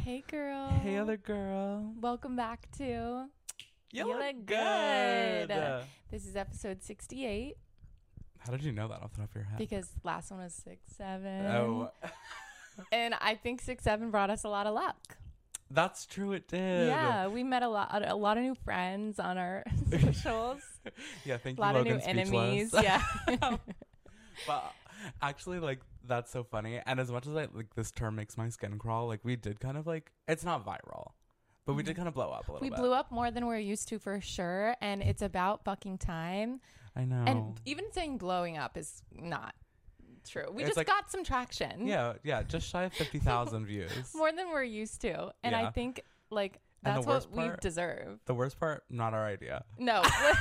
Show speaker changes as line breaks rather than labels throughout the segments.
Hey, girl.
Hey, other girl.
Welcome back to
You look good.
This is episode 68
How did you know that off the top of your head?
because last one was 67.
Oh,
And I think 67 brought us a lot of luck.
that's true. It did.
Yeah, we met a lot of new friends on our socials.
Yeah, thank
A
you,
lot of
Logan
new
Speechless.
enemies. Yeah.
But actually, like, that's so funny. And as much as this term makes my skin crawl, like, we did kind of it's not viral, but we did kind of blow up a little
We
bit.
blew up more than we're used to for sure. And it's about fucking time.
I know.
And even saying blowing up is not true. We
It's
just got some traction.
yeah, just shy of 50,000 views.
More than we're used to. And I
Yeah.
think, like,
And the
that's what
worst
we
part-
deserve.
The worst part, not our idea.
No.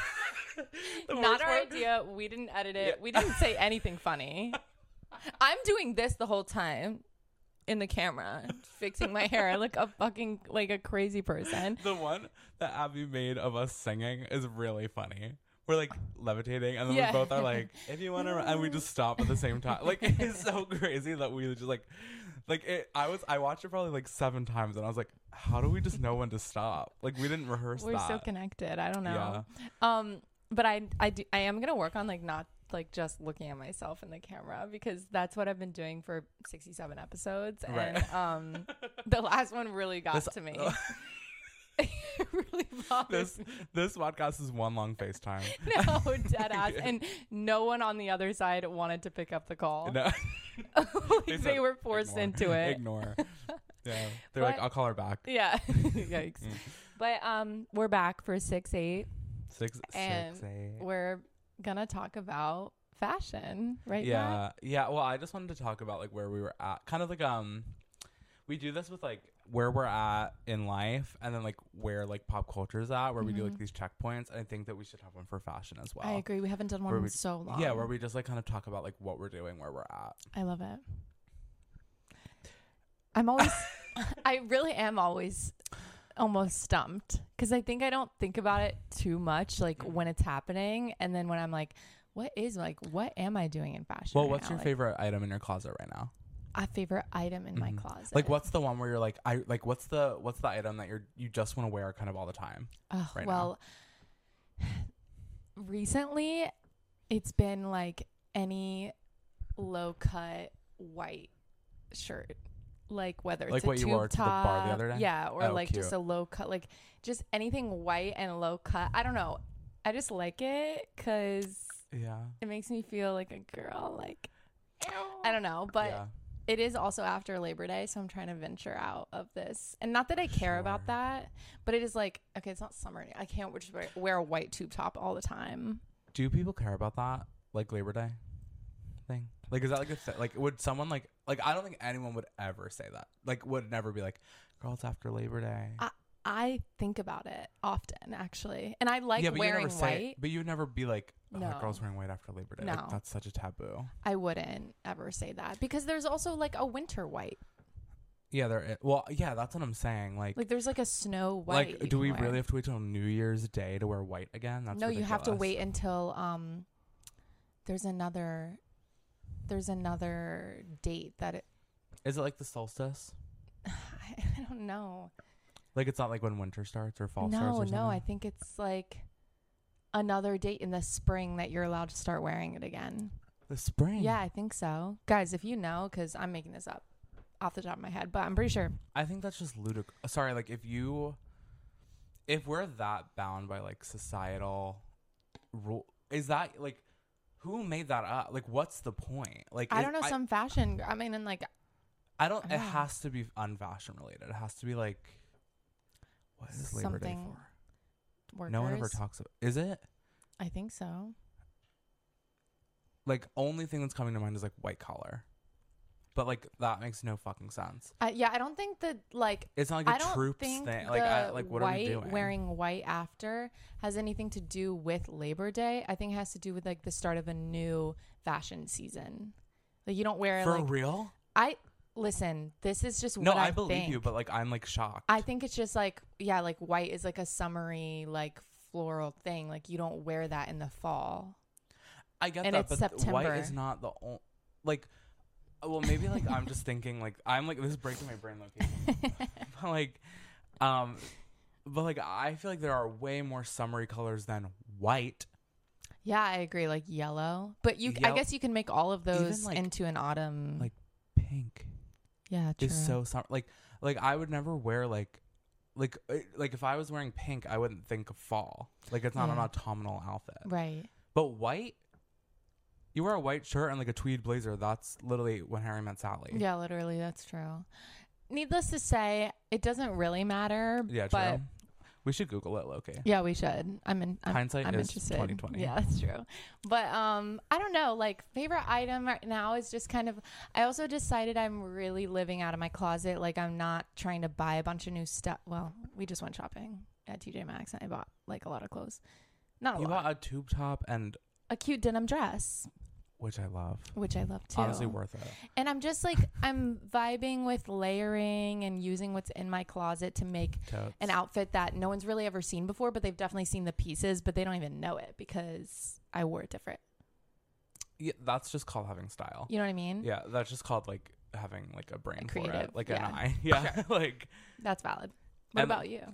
The
Not
worst
our
part-
idea. We didn't edit it.
Yeah.
We didn't say anything funny. I'm doing this the whole time in the camera, fixing my hair. I look like a crazy person.
The one that Abby made of us singing is really funny. We're like levitating, and then
Yeah.
we both are like, "If you want to," and we just stop at the same time. Like, it's so crazy that we just I watched it probably like 7 times, and I was like, "How do we just know when to stop?" Like, we didn't rehearse
We're
that.
so connected. I don't know.
Yeah.
But I am gonna work on not just looking at myself in the camera, because that's what I've been doing for 67 episodes,
Right.
and the last one really got
This-
to me. It really bothers me.
This podcast is one long FaceTime.
No, dead ass. And no one on the other side wanted to pick up the call.
No.
They
said,
were forced
"Ignore,
into it.
Ignore. Yeah. They're like,
But-
"I'll call her back."
Yeah. Yikes.
Mm.
But we're back for 6-8.
6,
And
8.
we're gonna talk about fashion, right?
Yeah,
Matt?
yeah. Well, I just wanted to talk about where we were at. Kind of we do this with where we're at in life, and then where pop culture is at, where we do these checkpoints. And I think that we should have one for fashion as well.
I agree. We haven't done one
Where
in
we-
so long.
Yeah, where we just kind of talk about what we're doing, where we're at.
I love it. I'm always I really am always almost stumped, because I think I don't think about it too much when it's happening, and then when I'm what am I doing in fashion?
Well,
right
what's
now?
your favorite item in your closet right now?
A favorite item in my
Mhm.
closet?
What's the one where you're what's the item that you just want to wear kind of all the time? right
well, recently it's been any low cut white shirt, whether it's
what
a
you
tube
wore to the
top,
bar the other day?
yeah, or
Oh,
just a low cut, just anything white and low cut. I don't know. I just like it because
Yeah.
it makes me feel like a girl. I don't know, but
yeah.
it is also after Labor Day, so I'm trying to venture out of this. And not that I care about
Sure.
that, but it is okay, it's not summer. I can't just wear a white tube top all the time.
Do people care about that, Labor Day thing? Is that would someone I don't think anyone would ever say that. Would never be girl, it's after Labor Day.
I think about it often, actually. And I like
Yeah, but
wearing
you never say
white.
it, but you would never be oh,
No.
that girl's wearing white after Labor Day.
No.
That's such a taboo.
I wouldn't ever say that, because there's also a winter white.
Yeah, well, yeah, that's what I'm saying.
There's a snow white. you
do
can
we
wear.
really have to wait till New Year's Day to wear white again? That's
No, you have to
ridiculous.
wait until there's another date that it
Is it the solstice?
I don't know.
It's not when winter starts or fall starts or something?
No, I think it's another date in the spring that you're allowed to start wearing it again.
The spring.
Yeah, I think so. Guys, if you know, because I'm making this up off the top of my head, but I'm pretty sure.
I think that's just ludicrous. Sorry, if we're that bound by societal rule, is that who made that up? What's the point?
I don't know, some fashion. I mean, and
I don't. It
know.
has to be unfashion related. It has to be what is Labor Day
Something
for?
workers.
No one ever talks about. Is it?
I think so.
Only thing that's coming to mind is white collar, but that makes no fucking sense.
Yeah, I don't think that
It's not
I
a
don't
troops
think
thing.
the
What are we
white
doing?
wearing white after has anything to do with Labor Day. I think it has to do with the start of a new fashion season. You don't wear
For real?
Listen, this is just
No,
what
I
I
believe
think.
you, but I'm shocked.
I think it's just white is a summery floral thing. You don't wear that in the fall.
I get
and
that,
it's
but
September.
white is not the only. Well, maybe I'm just thinking I'm this is breaking my brain location. like, but like I feel like there are way more summery colors than white.
Yeah, I agree. Like yellow, but I guess you can make all of those
Even, like,
into an autumn.
like pink.
Yeah, true.
Is so summer. Like I would never wear like if I was wearing pink, I wouldn't think of fall. Like it's not an autumnal outfit.
Right.
But white, you wear a white shirt and like a tweed blazer. That's literally when Harry met Sally.
Yeah, literally, that's true. Needless to say, it doesn't really matter.
Yeah,
but
true. We should Google it, Loki.
Yeah, we should.
Hindsight
I'm
is
interested.
2020.
Yeah, that's true. But I don't know. Like favorite item right now is just kind of. I also decided I'm really living out of my closet. Like I'm not trying to buy a bunch of new stuff. Well, we just went shopping at TJ Maxx and I bought like a lot of clothes. Not a lot.
You bought a tube top and
a cute denim dress.
Which I love.
Which I love too.
Honestly worth it.
And I'm just like, I'm vibing with layering and using what's in my closet to make an outfit that no one's really ever seen before, but they've definitely seen the pieces, but they don't even know it because I wore it different.
Yeah, that's just called having style.
You know what I mean?
Yeah, that's just called like having like a brain for
creative,
it. Like
yeah.
an eye. Yeah.
Sure.
Like
that's valid. What about you?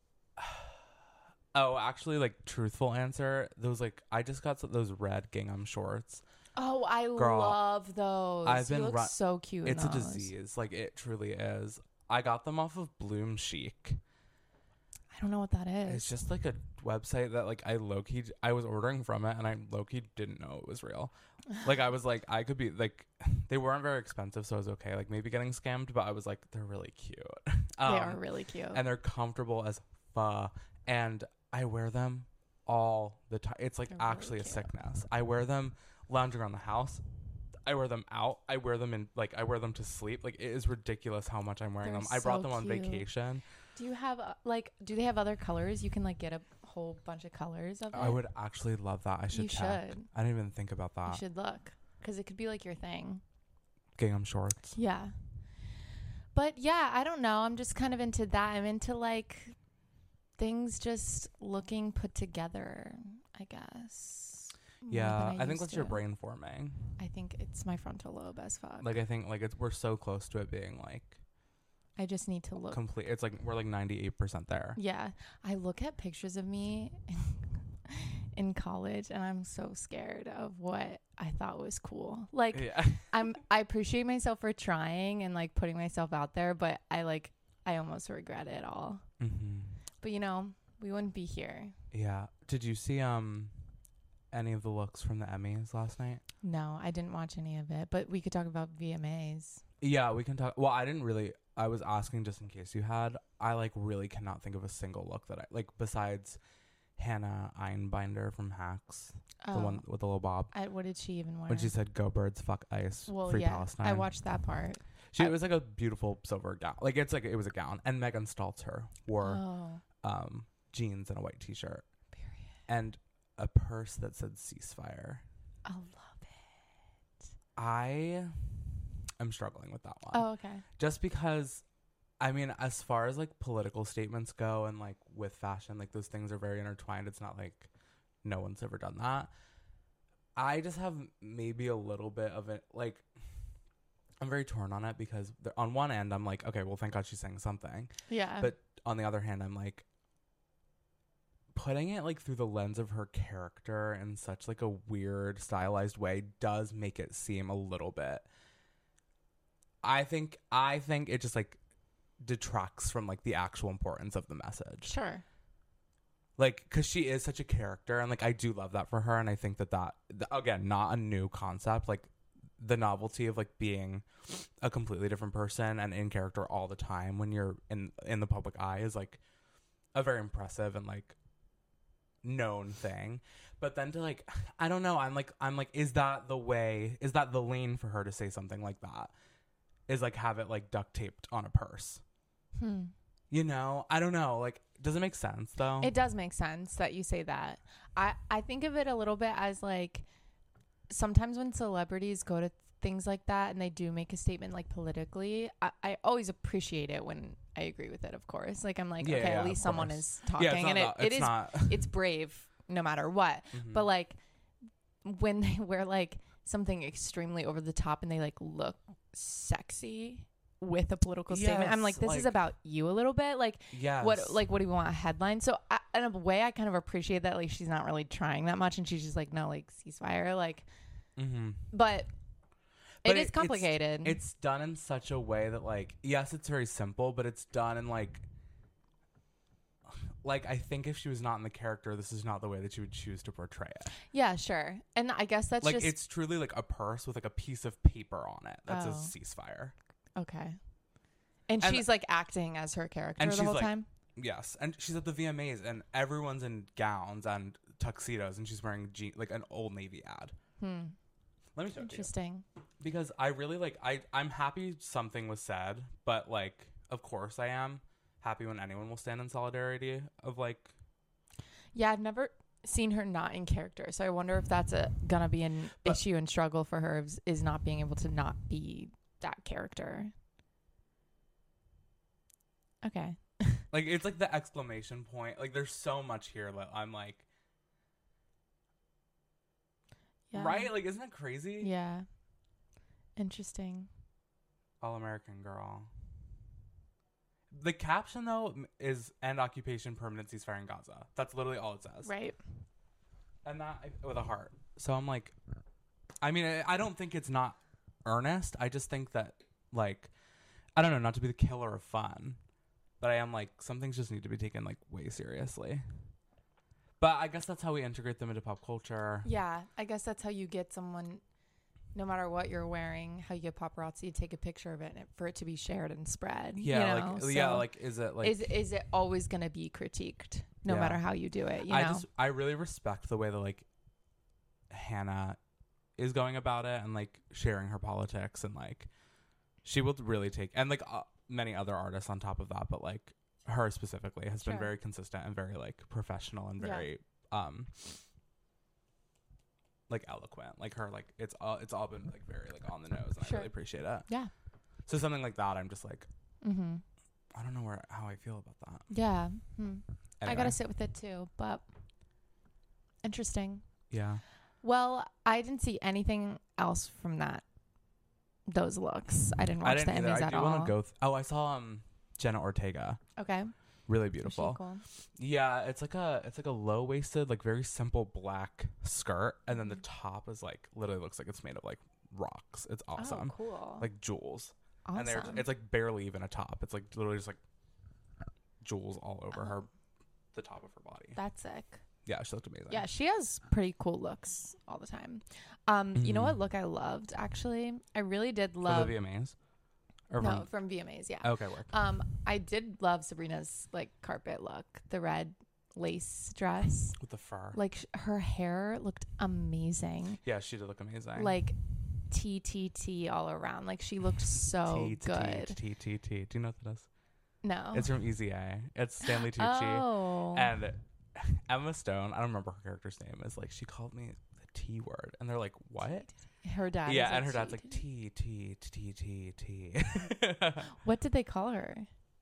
Oh, actually, like truthful answer, those like I just got those red gingham shorts.
Oh, I
Girl,
love those.
I've been
you look so cute.
It's
in
a
those.
disease. Like it truly is. I got them off of Bloom Chic.
I don't know what that is.
It's just like a website that like I was ordering from it and I low-key didn't know it was real. Like I was like I could be like they weren't very expensive, so I was okay. Like maybe getting scammed, but I was like they're really cute.
They are really cute.
And they're comfortable as fuck. And I wear them all the time. It's like
they're
actually
really
a sickness. I wear them lounging around the house. I wear them out. I wear them to sleep. Like it is ridiculous how much I'm wearing them. I brought them on vacation.
Do you have do they have other colors? You can like get a whole bunch of colors of it.
I would actually love that. I should check. I didn't even think about that.
You should look because it could be like your thing.
Gingham shorts.
Yeah. But yeah, I don't know. I'm just kind of into that. I'm into like things just looking put together, I guess.
Yeah, I think that's your brain forming.
I think it's my frontal lobe as fuck.
Like I think like we're so close to it being like
I just need to look
complete. It's like we're like 98% there.
Yeah. I look at pictures of me in college and I'm so scared of what I thought was cool. Like
yeah.
I appreciate myself for trying and like putting myself out there, but I almost regret it all.
Mm-hmm.
But you know, we wouldn't be here.
Yeah. Did you see any of the looks from the Emmys last night?
No, I didn't watch any of it, but we could talk about VMAs.
Yeah, we can talk. Well, I was asking just in case you had. I like really cannot think of a single look that I like besides Hannah Einbinder from Hacks, the one with the little bob.
What did she even wear?
When she said "Go Birds, fuck ICE, free Palestine."
I watched that part.
It was like a beautiful silver gown. Like it was a gown, and Megan Stalter wore jeans and a white t-shirt.
Period.
And a purse that said ceasefire.
I love it.
I am struggling with that one.
Oh, okay.
Just because, I mean, as far as like political statements go and like with fashion, like those things are very intertwined. It's not like no one's ever done that. I just have maybe a little bit of it. Like, I'm very torn on it because on one end, I'm like, okay, well, thank God she's saying something.
Yeah.
But on the other hand, I'm like, putting it like through the lens of her character in such like a weird stylized way does make it seem a little bit. I think it just like detracts from like the actual importance of the message.
Sure.
Like, cause she is such a character, and like I do love that for her, and I think that again, not a new concept. Like the novelty of like being a completely different person and in character all the time when you're in the public eye is like a very impressive and like known thing. But then to like, I don't know, I'm like is that the lane for her to say something like that, is like have it like duct taped on a purse? You know, I don't know, like, does it make sense though?
It does make sense that you say that. I think of it a little bit as like sometimes when celebrities go to things like that and they do make a statement like politically, I always appreciate it when I agree with it, of course. Like I'm like, okay, at least someone is talking, and it's brave no matter what. Mm-hmm. But like when they wear like something extremely over the top and they like look sexy, with a political statement. I'm like, this is about you a little bit. Like,
yes.
what do we want a headline? So in a way, I kind of appreciate that. Like, she's not really trying that much, and she's just like, no, like ceasefire. Like, but it is complicated.
It's done in such a way that, like, yes, it's very simple, but it's done in like I think if she was not in the character, this is not the way that she would choose to portray it.
Yeah, sure. And I guess that's
like
just
it's truly like a purse with like a piece of paper on it that says ceasefire.
Okay. And she's like acting as her character the whole time?
Yes. And she's at the VMAs and everyone's in gowns and tuxedos and she's wearing like an Old Navy ad. Let me show it to you.
Interesting.
Because I really like I'm happy something was said, but like of course I am happy when anyone will stand in solidarity of like.
Yeah, I've never seen her not in character, so I wonder if that's gonna be an issue and struggle for her is not being able to not be that character. Okay.
Like it's like the exclamation point. Like there's so much here that I'm like, yeah. Right? Like isn't that crazy?
Yeah. Interesting.
All American girl. The caption, though, is "End occupation, permanent ceasefire in Gaza." That's literally all it says.
Right.
And that with a heart. So I'm like, I mean, I don't think it's not earnest. I just think that, like, I don't know, not to be the killer of fun, but I am like, some things just need to be taken, like, way seriously. But I guess that's how we integrate them into pop culture.
Yeah. I guess that's how you get someone, no matter what you're wearing, how you get paparazzi to take a picture of it and for it to be shared and spread.
Yeah,
you know?
like, yeah, like, is it like,
is it always going to be critiqued no matter how you do it? You know?
I really respect the way that like Hannah is going about it and like sharing her politics and like she will really take, and like many other artists on top of that, but like her specifically has been very consistent and very like professional and very like eloquent. Like her, like it's all been like very like on the nose, and I really appreciate it.
Yeah.
So something like that, I'm just like, I don't know how I feel about that.
Yeah. Anyway. I gotta sit with it too, but interesting.
Yeah.
Well, I didn't see anything else from those looks. I didn't watch the Emmys at all. I do want to
go. I saw Jenna Ortega.
Okay.
Really beautiful.
Cool?
Yeah, it's like a low waisted, like very simple black skirt, and then the top is like literally looks like it's made of like rocks. It's awesome.
Oh, cool.
Like jewels.
Awesome.
And it's like barely even a top. It's like literally just like jewels all over the top of her body.
That's sick.
Yeah, she looked amazing.
Yeah, she has pretty cool looks all the time. You know what look I loved actually? I really did love
the VMAs.
From VMAs, yeah.
Okay, work.
I did love Sabrina's like carpet look, the red lace dress
with the fur. Like
her hair looked amazing.
Yeah, she did look amazing.
Like TTT all around. Like she looked so good.
TTT. Do you know what that is?
No.
It's from Easy A. It's Stanley Tucci.
Oh.
And Emma Stone, I don't remember her character's name, is like, she called me the T word. And they're like, what?
Her dad.
Yeah, and her dad's like, T.
What did they call her?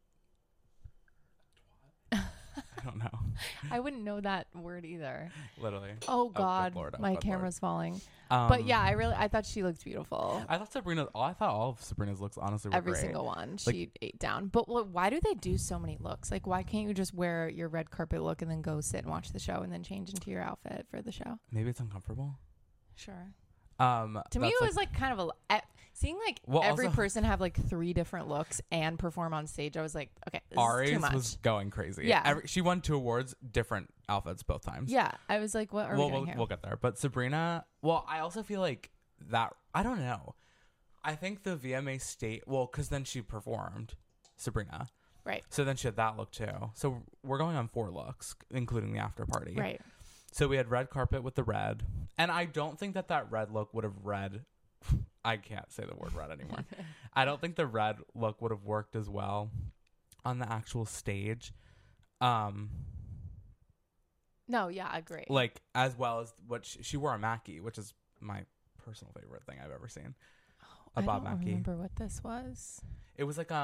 I don't know.
I wouldn't know that word either.
Literally.
Oh God, my camera's falling. But yeah, I thought she looked beautiful.
I thought all of Sabrina's looks honestly were
Every
great.
single one she ate down. But why do they do so many looks? Like, why can't you just wear your red carpet look and then go sit and watch the show and then change into your outfit for the show?
Maybe it's uncomfortable.
Sure.
To
me, it was like kind of seeing like every person have like 3 different looks and perform on stage. I was like, okay, this is too much.
was going crazy.
Yeah,
she won 2 awards, different outfits both times.
Yeah, I was like, what are we doing here?
We'll get there. But Sabrina, well, I also feel like that. I don't know. I think the VMA because then she performed Sabrina.
Right.
So then she had that look too. So we're going on 4 looks, including the after party.
Right.
So we had red carpet with the red. And I don't think that red look would have I can't say the word red anymore. I don't think the red look would have worked as well on the actual stage.
No, yeah, I agree.
Like, as well as what she wore a Mackie, which is my personal favorite thing I've ever seen.
I don't remember what this was.
It was like,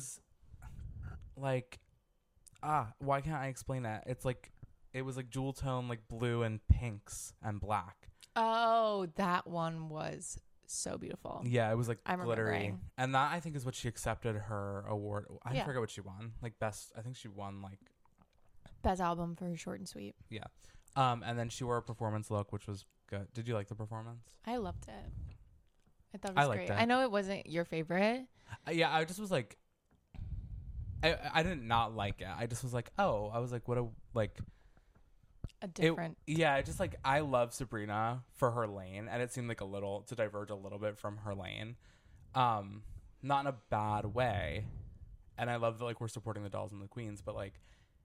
why can't I explain that? It's like, it was like jewel tone, like blue and pinks and black.
Oh, that one was so beautiful.
Yeah, it was like
I'm
glittery.
remembering.
And that I think is what she accepted her award. I
Yeah.
forget what she won. Like best, I think she won like,
Best album for Short and Sweet.
yeah. And then she wore a performance look, which was good. Did you like the performance?
I loved it. I thought it
I
was
liked
great.
it.
I know it wasn't your favorite.
Yeah, I just was like, I didn't not like it. I just was like, oh, I was like, what a, like,
A different.
yeah, just like, I love Sabrina for her lane, and it seemed like to diverge a little bit from her lane. Not in a bad way. And I love that, like, we're supporting the dolls and the queens, but, like,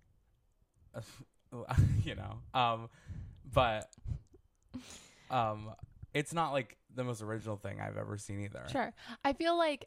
you know, but, it's not, like, the most original thing I've ever seen either.
Sure. I feel like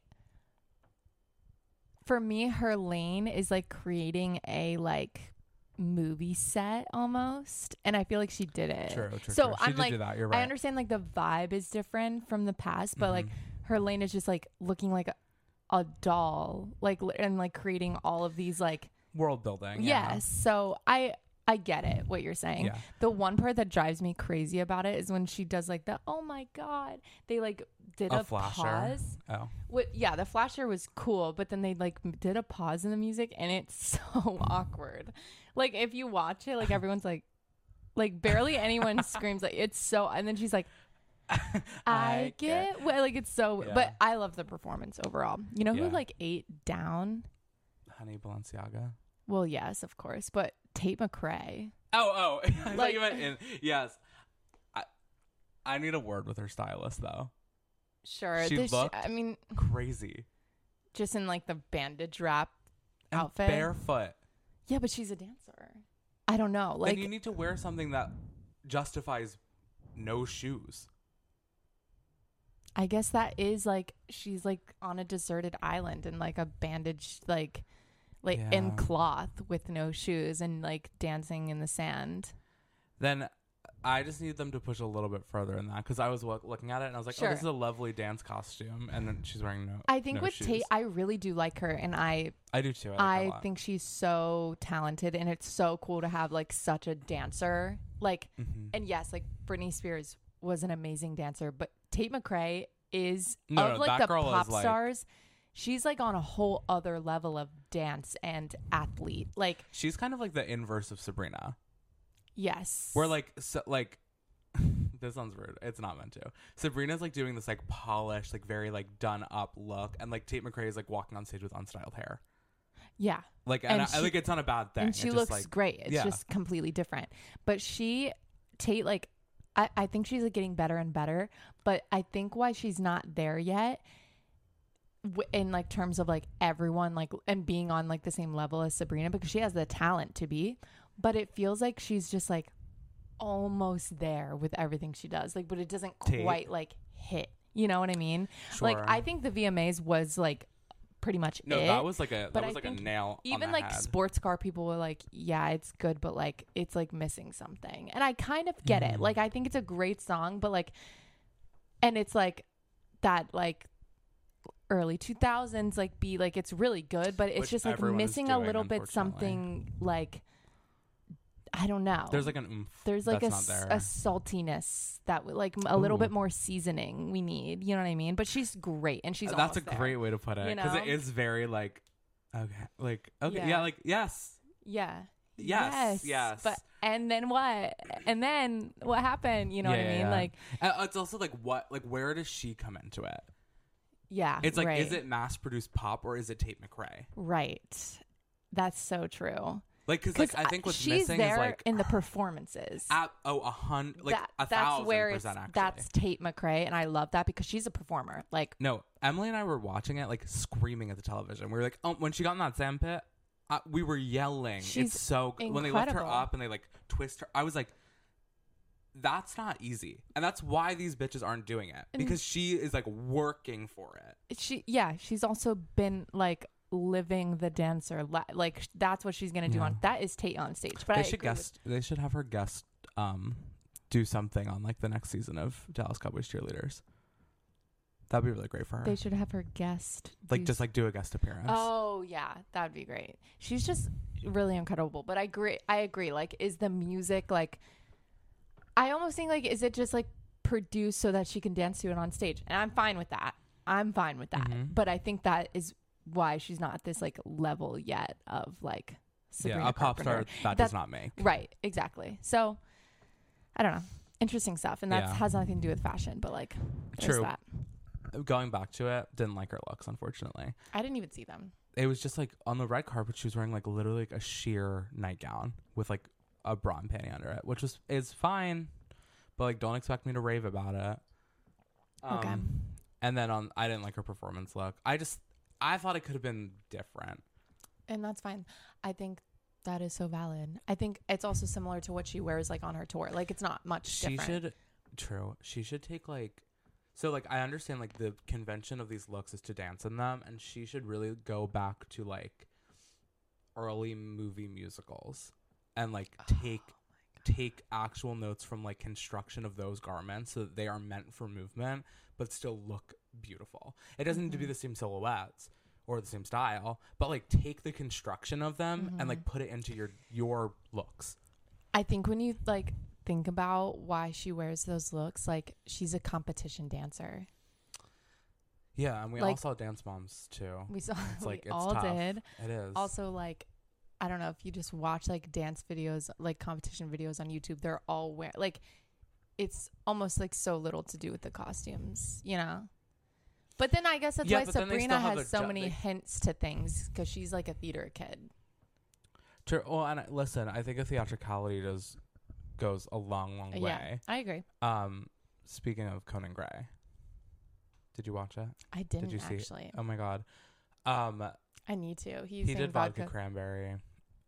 for me, her lane is like creating a like movie set almost, and I feel like she did it.
True.
So
She
I'm
did
like,
do that. You're right.
I understand like the vibe is different from the past, but like
Mhm.
her lane is just like looking like a doll, like and like creating all of these like
World building. Yeah.
yes. So I get it what you're saying.
Yeah.
The one part that drives me crazy about it is when she does like the oh my god, they like did a
flasher.
pause.
Oh.
Yeah, the flasher was cool, but then they like did a pause in the music, and it's so awkward. Like if you watch it, like everyone's like barely anyone screams. Like it's so, and then she's like, I get well, like it's so.
Yeah.
But I love the performance overall. You know who
Yeah.
like ate down?
Honey Balenciaga.
Well, yes, of course, but Tate McRae.
Oh. I thought
Like-
you meant in. Yes. I need a word with her stylist though.
Sure,
She looked
I mean,
crazy.
just in like the bandage wrap
And
outfit.
barefoot.
Yeah, but she's a dancer. I don't know. Like
Then you need to wear something that justifies no shoes.
I guess that is like she's like on a deserted island and like a bandaged like in
Yeah.
cloth with no shoes and like dancing in the sand.
Then I just need them to push a little bit further in that because I was looking at it and I was like,
Sure.
oh, this is a lovely dance costume, and then she's wearing no.
I think
no
with
shoes.
Tate, I really do like her, and I
do too. I like her a lot.
think she's so talented, and it's so cool to have like such a dancer. Like,
Mhm.
and yes, like Britney Spears was an amazing dancer, but Tate McRae is
No,
of
no,
like
that
the
girl
pop
is, like-
stars. She's like on a whole other level of dance and athlete. Like,
She's kind of like the inverse of Sabrina.
yes,
Where like this sounds rude. It's not meant to. Sabrina's like doing this like polished, like very like done up look, and like Tate McRae is like walking on stage with unstyled hair.
yeah.
Like
And
I
she-
like it's not a bad thing.
And she
It's
looks
just, like,
great. It's
yeah.
just completely different. But Tate, like, I think she's like getting better and better. But I think why she's not there yet, in like terms of like everyone like and being on like the same level as Sabrina, because she has the talent to be, but it feels like she's just like almost there with everything she does. Like, but it doesn't
Tate.
quite like hit. You know what I mean?
Sure.
Like, I think the VMAs was like pretty much
no,
it.
that was like a
but I
a
think
nail.
Even
on the
like
head.
sports car people were like, yeah, it's good, but like it's like missing something. And I kind of get it.
Mhm.
Like, I think it's a great song, but like, and it's like that like early 2000s like be like it's really good, but it's
Which
just like
everyone is
missing a
doing,
little bit
unfortunately.
something like I don't know.
There's like an oomph.
There's like
that's not there.
a saltiness that like a little
Ooh.
bit more seasoning we need. You know what I mean? But she's great, and she's
That's a
almost there.
great way to put it
You
because it
know?
is very like okay,
Yeah.
yeah, like yes.
Yeah.
Yes.
But and then what? And then what happened? You know what I mean?
Yeah.
Like,
It's also like where does she come into it?
yeah.
It's like,
right.
is it mass produced pop or is it Tate McRae?
right? That's so true.
Like, because like I think what's
she's
missing
there
is like
in the performances.
100, like
that's
1,000%.
where it's,
Actually,
that's Tate McRae, and I love that because she's a performer. Like,
no. Emily and I were watching it like screaming at the television. We were like, oh, when she got in that sand pit, we were yelling.
She's
It's so when they lift her
incredible.
up and they like twist her. I was like, that's not easy, and that's why these bitches aren't doing it because she is like working for it.
she's also been like living the dancer. Like, that's what she's gonna do
Yeah.
on. That is Tate on stage. But
They
I
should
agree with-
They should have her guest do something on like the next season of Dallas Cowboys Cheerleaders. That'd be really great for her.
They should have her guest.
like
do
just like do a guest appearance.
Oh yeah, that'd be great. She's just really incredible. But I agree. Like, is the music like? I almost think like, is it just like produced so that she can dance to it on stage. And I'm fine with that.
Mhm.
But I think that is why she's not at this like level yet of like Sabrina
a pop star
Carpenter.
that does not make.
Right, exactly. So I don't know. Interesting stuff. And that
Yeah.
has nothing to do with fashion, but like there's
True.
that.
Going back to it, didn't like her looks, unfortunately.
I didn't even see them.
It was just like on the red carpet, she was wearing like literally like a sheer nightgown with like a bra and panty under it, which is fine, but like don't expect me to rave about it.
Okay.
And then I didn't like her performance look. I thought it could have been different.
And that's fine. I think that is so valid. I think it's also similar to what she wears like on her tour. Like it's not much different.
She should take like, so like I understand like the convention of these looks is to dance in them, and she should really go back to like early movie musicals and like take actual notes from like construction of those garments so that they are meant for movement but still look beautiful. It doesn't need to be the same silhouettes or the same style, but like take the construction of them and like put it into your looks.
I think when you like think about why she wears those looks, like she's a competition dancer.
Yeah, and we
Like,
all saw Dance Moms too.
We saw
It's like
we
it's
all
tough.
did.
It is.
Also, like I don't know if you just watch like dance videos, like competition videos on YouTube, they're all wear like it's almost like so little to do with the costumes, you know? But then I guess that's why
but then they
Sabrina
still have
has so many hints to things because she's like a theater kid.
True. Well, and listen, I think a theatricality goes a long way.
Yeah, I agree.
Speaking of Conan Gray, did you watch it?
I didn't
you see it?
actually.
Oh my god.
I need to. He
did Vodka Cranberry.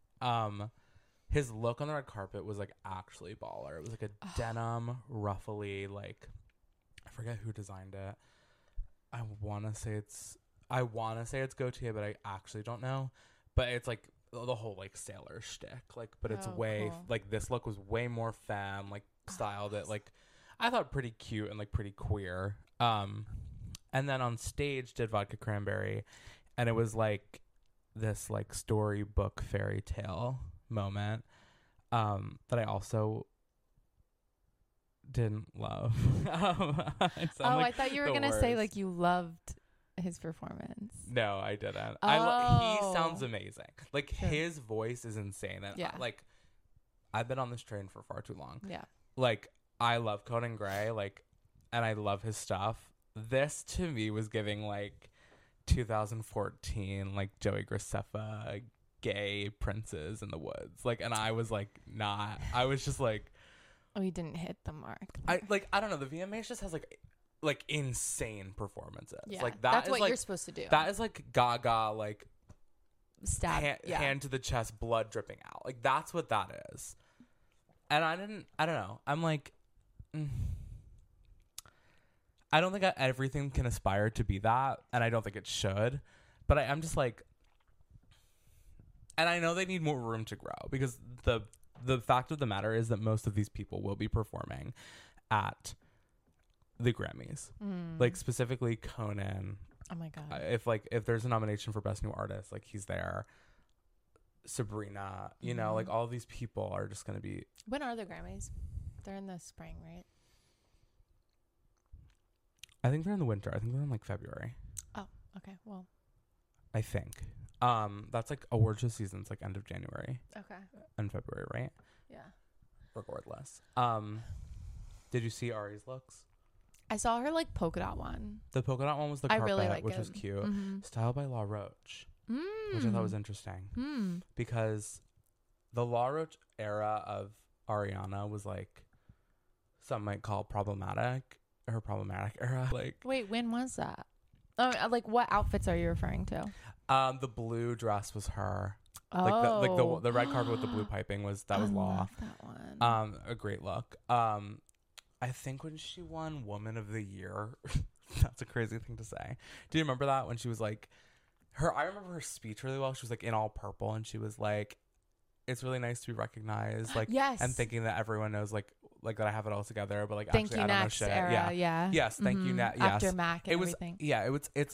His look on the red carpet was like actually baller. It was like a denim ruffly, like I forget who designed it. I wanna say it's Gautier, but I actually don't know. But it's like the whole like sailor shtick, like, but it's way
cool.
like this look was way more femme, like styled it like I thought pretty cute and like pretty queer. And then on stage did Vodka Cranberry, and it was like this like storybook fairy tale moment that I also didn't love.
I thought you were gonna say like you loved his performance.
No, I didn't.
Oh.
He sounds amazing. Like
Sure.
his voice is insane, and
Yeah.
like I've been on this train for far too long.
Yeah.
Like I love Conan Gray, like, and I love his stuff. This to me was giving like 2014, like Joey Graceffa, gay princes in the woods. Like, and I was like, not. I was just like,
Oh, he didn't hit the mark.
I don't know. The VMAs just has like insane performances.
Yeah,
Like
that's
is
what
like,
you're supposed to do.
That is like Gaga, like
Stab.
hand to the chest, blood dripping out. Like that's what that is. And I don't know. I'm like, I don't think everything can aspire to be that, and I don't think it should. But I'm just like, and I know they need more room to grow, because the fact of the matter is that most of these people will be performing at the Grammys, like specifically Conan.
Oh my god.
If there's a nomination for Best New Artist, like he's there. Sabrina, you know, like all of these people are just gonna be.
When are the Grammys? They're in the spring, right?
I think they're in the winter. I think they're in like February.
Oh, okay. Well,
I think. That's like award show season's like end of January
okay.
and February, right?
Yeah.
Regardless. Did you see Ari's looks?
I saw her like polka dot one.
The polka dot one was the
I
carpet,
really like
which
it.
was cute.
Mm-hmm.
Styled by La Roche, which I thought was interesting. Because the La Roche era of Ariana was like some might call problematic. Her problematic era. Like,
Wait, when was that? Like what outfits are you referring to?
the blue dress was her.
Oh,
Like the red carpet with the blue piping was
I
Law.
love that one.
A great look. I think when she won Woman of the Year, that's a crazy thing to say. Do you remember that when she was like I remember her speech really well. She was like in all purple, and she was like, "It's really nice to be recognized." Like,
yes.
and thinking that everyone knows like that I have it all together, but like
Thank
actually
You
I don't know
Next
shit.
era, yeah.
Yes, thank you Next. Yes.
After Mac and
it was,
everything.
Yeah, it's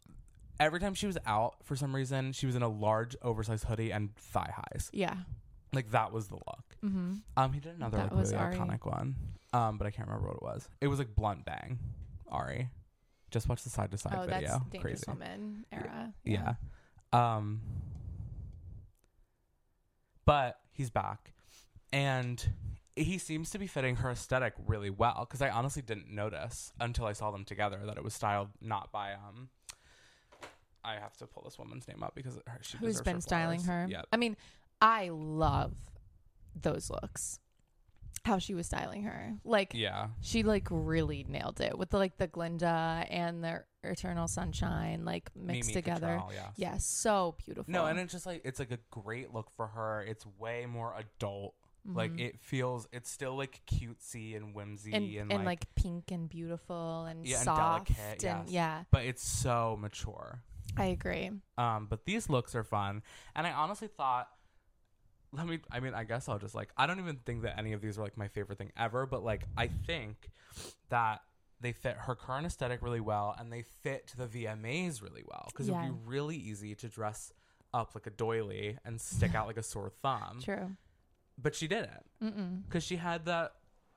every time she was out for some reason, she was in a large oversized hoodie and thigh highs.
Yeah.
Like that was the look. He did another
That
like
was
really
Ari.
iconic one. But I can't remember what it was. It was like Blunt Bang, Ari. Just watch the side to side
Oh,
video.
that's Dangerous
Crazy.
Woman era.
Yeah. But he's back, and he seems to be fitting her aesthetic really well. Because I honestly didn't notice until I saw them together that it was styled not by I have to pull this woman's name up because she
Who's
deserves
been
her
styling
flowers.
her?
Yeah.
I mean, I love those looks. How she was styling her. Like,
Yeah.
she like really nailed it with the Glinda and the Eternal Sunshine like mixed
Mimi
together.
Cottrell, yes.
Yeah, so beautiful.
No, and it's just like it's like a great look for her. It's way more adult. Like it feels, it's still like cutesy and whimsy
and like pink and beautiful and
yeah,
soft
and delicate,
and
yes.
yeah,
But it's so mature.
I agree.
But these looks are fun, and I honestly thought, I guess I'll just like, I don't even think that any of these are like my favorite thing ever, but like I think that they fit her current aesthetic really well, and they fit to the VMAs really well, because
Yeah.
it'd be really easy to dress up like a doily and stick out like a sore thumb.
True.
But she didn't, because she had that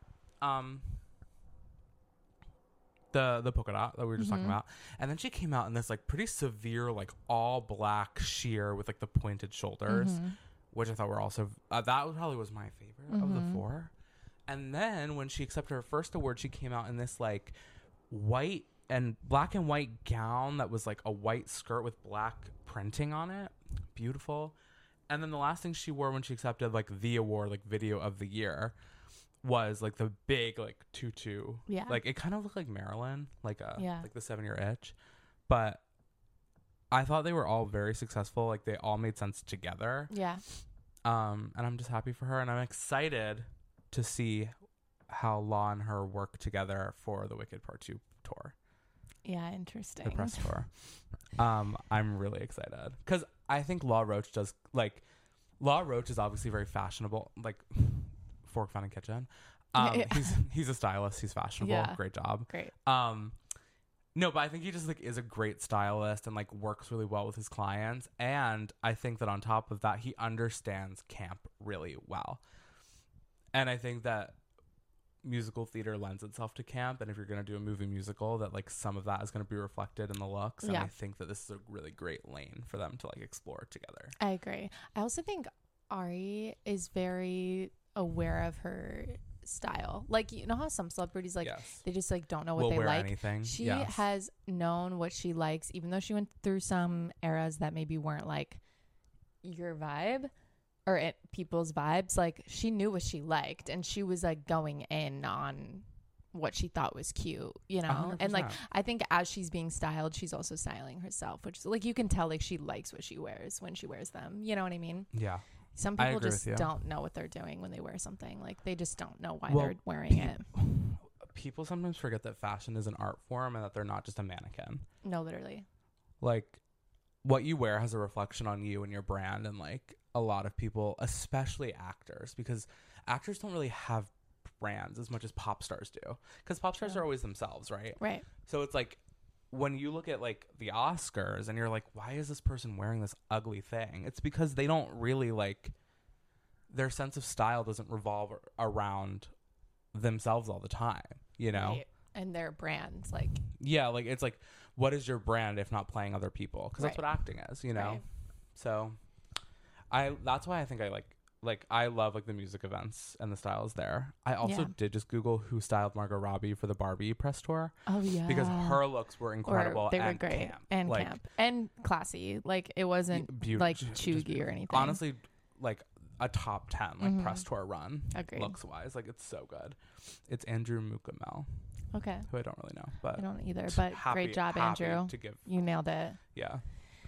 the polka dot that we were just talking about, and then she came out in this like pretty severe like all black sheer with like the pointed shoulders, which I thought were also that probably was my favorite of the four. And then when she accepted her first award, she came out in this like white and black and white gown that was like a white skirt with black printing on it, beautiful. And then the last thing she wore when she accepted like the award, like video of the year, was like the big like tutu.
Yeah.
Like it kind of looked like Marilyn, like like the 7-Year Itch. But I thought they were all very successful. Like they all made sense together.
Yeah.
And I'm just happy for her, and I'm excited to see how Law and her work together for the Wicked Part 2 tour.
Yeah, interesting.
The press tour. I'm really excited because I think Law Roach does like Law Roach is obviously very fashionable, like Fork Fun and Kitchen. He's a stylist. He's fashionable.
Yeah.
Great job.
Great.
No, but I think he just like is a great stylist and like works really well with his clients. And I think that on top of that, he understands camp really well. And I think that musical theater lends itself to camp, and if you're going to do a movie musical, that like some of that is going to be reflected in the looks. And
Yeah.
I think that this is a really great lane for them to like explore together.
I agree. I also think Ari is very aware of her style. Like, you know how some celebrities like
Yes.
they just like don't know what
Will
they
wear
like.
anything.
She
Yes.
has known what she likes, even though she went through some eras that maybe weren't like your vibe or people's vibes. Like, she knew what she liked, and she was like going in on what she thought was cute, you know.
100%.
And like, I think as she's being styled, she's also styling herself, which is like, you can tell like she likes what she wears when she wears them, you know what I mean?
Yeah.
Some
I
people
agree
just
with you.
don't know what they're doing when they wear something. Like, they just don't know why
Well,
they're wearing it.
People sometimes forget that fashion is an art form and that they're not just a mannequin.
No, literally.
Like, what you wear has a reflection on you and your brand, and like a lot of people, especially actors, because actors don't really have brands as much as pop stars do, because pop stars
Yeah.
are always themselves, right?
Right.
So it's like when you look at like the Oscars and you're like, why is this person wearing this ugly thing? It's because they don't really like, their sense of style doesn't revolve around themselves all the time, you know?
Right. And their brands, like,
Yeah, like it's like, what is your brand if not playing other people? Because that's
Right.
what acting is, you know?
Right.
So that's why I think I like I love like the music events and the styles there. I also
Yeah.
did just Google who styled Margot Robbie for the Barbie press tour,
oh yeah,
because her looks were incredible.
They were
and
great
camp.
and
Like,
camp and classy. Like, it wasn't
beaut-
like
just
chuggy or
beautiful.
anything.
Honestly, like a top 10 like press tour run.
Agreed.
Looks wise, like it's so good. It's Andrew Mukamel,
Okay,
who I don't really know, but
I don't either. But great job,
happy
Andrew.
to give.
You nailed it.
Yeah.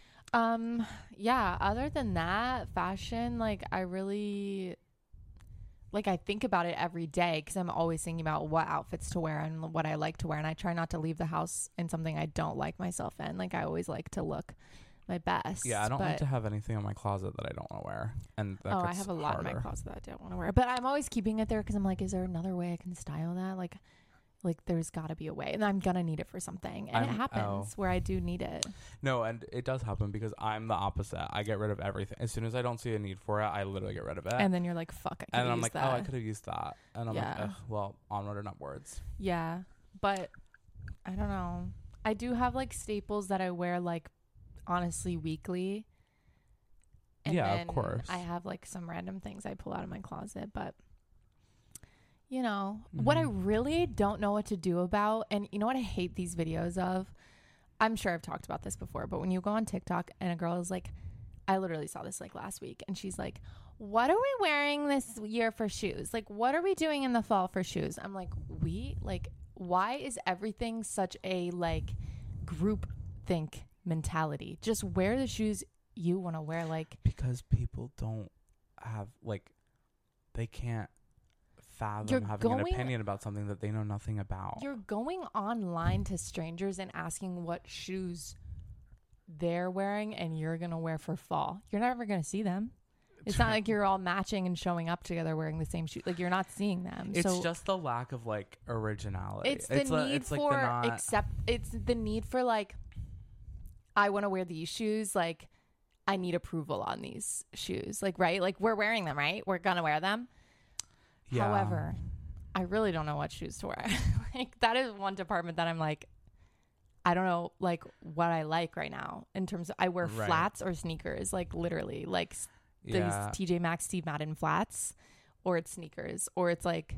Yeah, other than that, fashion, like, I really, like, I think about it every day because I'm always thinking about what outfits to wear and what I like to wear, and I try not to leave the house in something I don't like myself in. Like, I always like to look my best.
Yeah, I don't like
but-
to have anything in my closet that I don't want to wear, and that
I
gets
have a lot in my
harder.
closet that I don't want to wear, but I'm always keeping it there because I'm like, is there another way I can style that? Like, like there's got to be a way, and I'm gonna need it for something, and it happens where I do need it.
No, and it does happen because I'm the opposite. I get rid of everything as soon as I don't see a need for it. I literally get rid of it,
and then you're like, "Fuck!" I could
and I'm
use
like,
that.
"Oh, I could have used that," and I'm like, ugh, "Well, onward and upwards."
Yeah, but I don't know. I do have like staples that I wear like honestly weekly. And
yeah,
then
of course.
I have like some random things I pull out of my closet, but you know, what I really don't know what to do about, and you know what I hate these videos of? I'm sure I've talked about this before, but when you go on TikTok and a girl is like, I literally saw this like last week, and she's like, what are we wearing this year for shoes? Like, what are we doing in the fall for shoes? I'm like, why is everything such a like group think mentality? Just wear the shoes you want to wear. Like,
because people don't have like, they can't fathom having an opinion about something that they know nothing about.
You're going online to strangers and asking what shoes they're wearing and you're gonna wear for fall. You're never gonna see them. It's not like you're all matching and showing up together wearing the same shoe. Like, you're not seeing them.
It's just the lack of like originality.
It's the need for it's the need for like, I want to wear these shoes. Like, I need approval on these shoes. Like, right? Like, we're wearing them, right? We're gonna wear them. Yeah. However, I really don't know what shoes to wear. Like, that is one department that I'm like, I don't know, like, what I like right now in terms of, I wear flats or sneakers, like, literally, like these TJ Maxx Steve Madden flats, or it's sneakers, or it's like,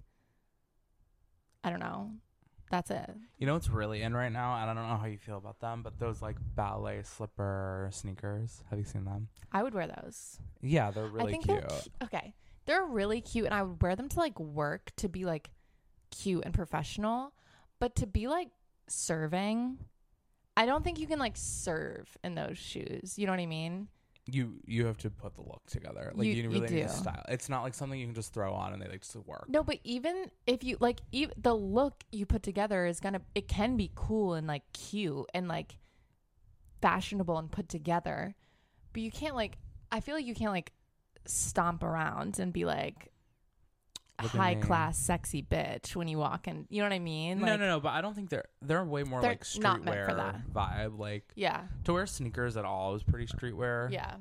I don't know. That's it.
You know what's really in right now? And I don't know how you feel about them, but those like ballet slipper sneakers. Have you seen them?
I would wear those.
Yeah, they're really cute.
Okay. They're really cute, and I would wear them to like work, to be like cute and professional, but to be like serving, I don't think you can like serve in those shoes. You know what I mean?
You have to put the look together. Like, you really need to style. It's not like something you can just throw on and they like just work.
No, but even if you like, the look you put together is it can be cool and like cute and like fashionable and put together, but you can't like, I feel like you can't like stomp around and be like high class sexy bitch when you walk in. You know what I mean? Like,
no, but I don't think they're way more like streetwear vibe. Like,
yeah,
to wear sneakers at all is pretty streetwear.
Yeah.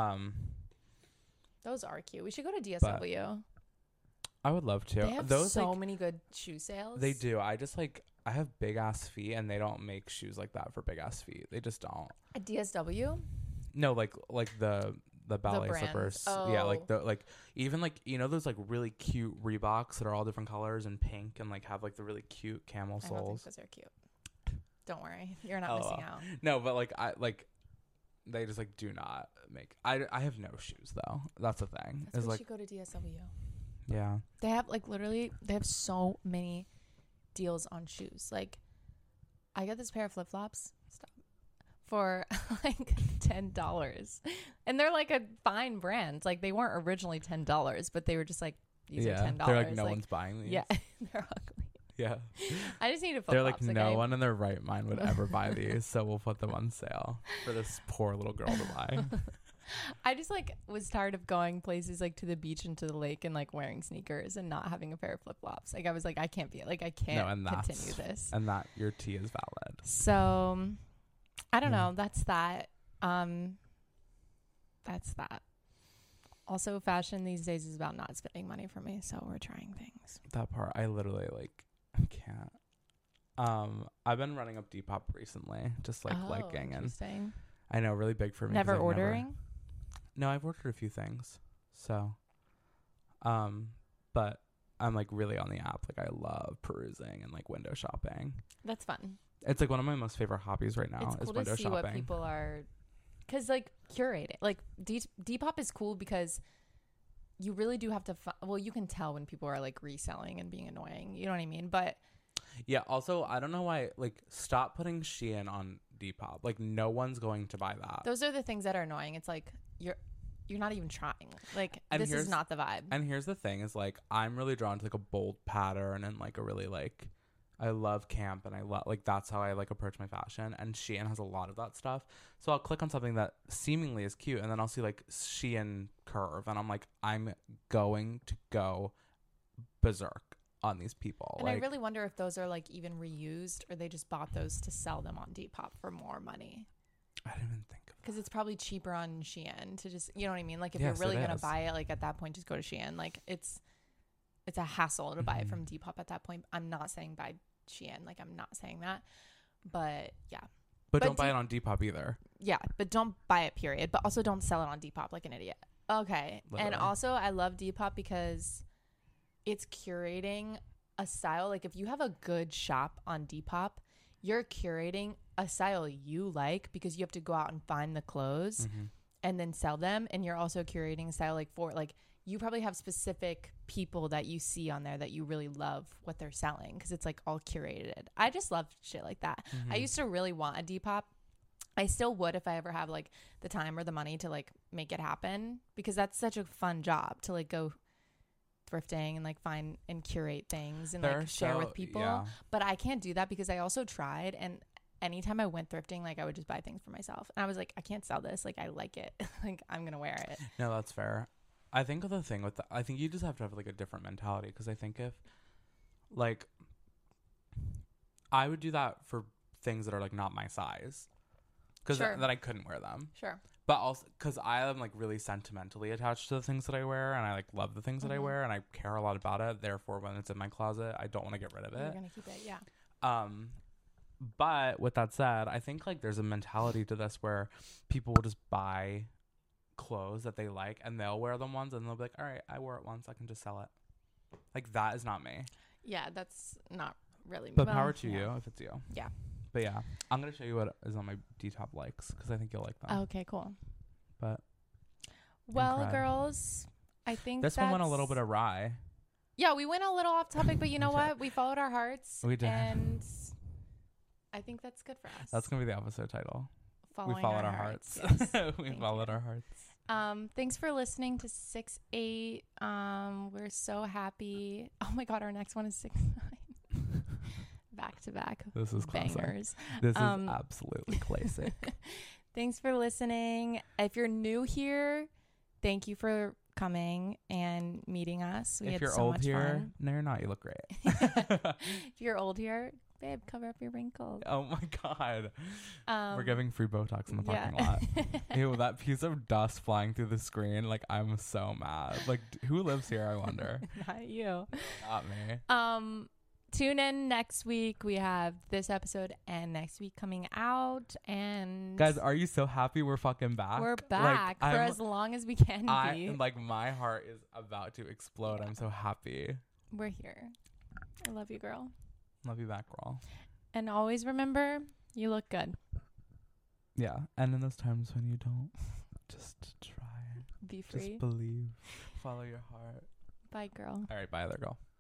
Those are cute. We should go to DSW.
I would love to.
They have so many good shoe sales.
They do. I have big ass feet, and they don't make shoes like that for big ass feet. They just don't.
At DSW?
No, like the ballet slippers.
Oh.
Yeah, even like, you know, those like really cute Reeboks that are all different colors and pink and like have like the really cute camel soles.
I don't think those are cute. Don't worry, you're not missing out.
No, but they just like do not make. I have no shoes though. That's the thing.
That's why you should go to DSW.
Yeah.
They have like literally, they have so many deals on shoes. Like, I got this pair of flip-flops. For like $10, and they're like a fine brand. Like, they weren't originally $10, but they were just like, these are $10.
They're like, no one's buying these.
Yeah, they're ugly.
Yeah,
I just need to.
They're like, no one in their right mind would ever buy these, so we'll put them on sale for this poor little girl to buy.
I just like was tired of going places like to the beach and to the lake and like wearing sneakers and not having a pair of flip flops. Like, I was like, I can't continue this.
And that your tea is valid.
So. I don't know. That's that. Also, fashion these days is about not spending money for me, so we're trying things.
That part, I literally like can't. I've been running up Depop recently, just like liking, and I know, really big for me.
Never ordering?
No, I've ordered a few things. So, but I'm like really on the app. Like, I love perusing and like window shopping.
That's fun.
It's like one of my most favorite hobbies right now.
It's cool
is window
to see
shopping.
What people are, because like curate it. Like Depop is cool because you really do have to. Well, you can tell when people are like reselling and being annoying. You know what I mean? But
yeah. Also, I don't know why. Like, stop putting Shein on Depop. Like, no one's going to buy that.
Those are the things that are annoying. It's like you're not even trying. Like, this is not the vibe.
And here's the thing: is like, I'm really drawn to like a bold pattern and like a really like. I love camp, and I love like, that's how I like approach my fashion, and Shein has a lot of that stuff. So I'll click on something that seemingly is cute, and then I'll see like Shein curve, and I'm like, I'm going to go berserk. on these people.
And I really wonder if those are like even reused or they just bought those to sell them on Depop for more money.
I didn't even think of
because it's probably cheaper on Shein to just, you know what I mean? Like if
Yes,
you're really
it
going
is.
to buy it, like at that point, just go to Shein. Like it's a hassle to buy it from Depop at that point. I'm not saying buy Shein. Like I'm not saying that. But yeah.
But don't buy it on Depop either.
Yeah. But don't buy it, period. But also don't sell it on Depop like an idiot. Okay.
Literally.
And also I love Depop because it's curating a style. Like if you have a good shop on Depop, you're curating a style you like because you have to go out and find the clothes and then sell them. And you're also curating a style like for like you probably have specific people that you see on there that you really love what they're selling because it's like all curated. I just love shit like that. I used to really want a Depop. I still would if I ever have like the time or the money to like make it happen because that's such a fun job to like go thrifting and like find and curate things and like share with people. Yeah. But I can't do that because I also tried, and anytime I went thrifting, like I would just buy things for myself. And I was like, I can't sell this. Like I like it. Like I'm going to wear it.
No, that's fair. I think the thing with I think you just have to have like a different mentality because I think if like I would do that for things that are like not my size because that I couldn't wear them.
Sure.
But also because I am like really sentimentally attached to the things that I wear and I like love the things that I wear and I care a lot about it. Therefore, when it's in my closet, I don't want to get rid of it.
You're going to keep it. Yeah.
But with that said, I think like there's a mentality to this where people will just buy clothes that they like and they'll wear them once and they'll be like, all right, I wore it once, I can just sell it. Like that is not me.
Yeah, that's not really me.
But power to you if it's you.
Yeah.
But yeah, I'm gonna show you what is on my Depop likes because I think you'll like them.
Okay, cool.
But
well, girls, I think
this one went a little bit awry.
Yeah, we went a little off topic, but you know what? We followed our hearts.
We did,
and I think that's good for us.
That's gonna be the episode title.
Following
we followed our hearts.
Yes.
We followed our hearts.
Thanks for listening to 6'8". We're so happy. Oh my god, our next one is 6'9". Back to back.
This is
bangers.
This is absolutely classic.
Thanks for listening. If you're new here, thank you for coming and meeting us. We had so much fun.
No, you're not. You look great.
If you're old here, babe, cover up your wrinkles.
Oh my god. We're giving free Botox in the parking lot. Ew, that piece of dust flying through the screen. Like, I'm so mad. Like, who lives here, I wonder?
Not you.
Not me.
Tune in next week. We have this episode and next week coming out. And
guys, are you so happy we're fucking back?
We're back for as long as we can be.
Like, my heart is about to explode. Yeah. I'm so happy.
We're here. I love you, girl.
Love you back, girl.
And always remember, you look good.
Yeah. And in those times when you don't, just try.
Be free.
Just believe. Follow your heart.
Bye, girl.
All right. Bye, other girl.